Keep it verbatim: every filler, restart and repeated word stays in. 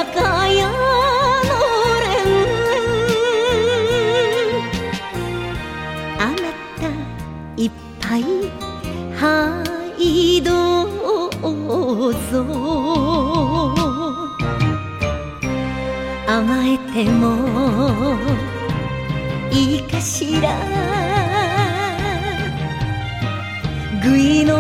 酒屋のれん、あなたいっぱいはいどうぞ、甘えてもいいかしら、ぐいの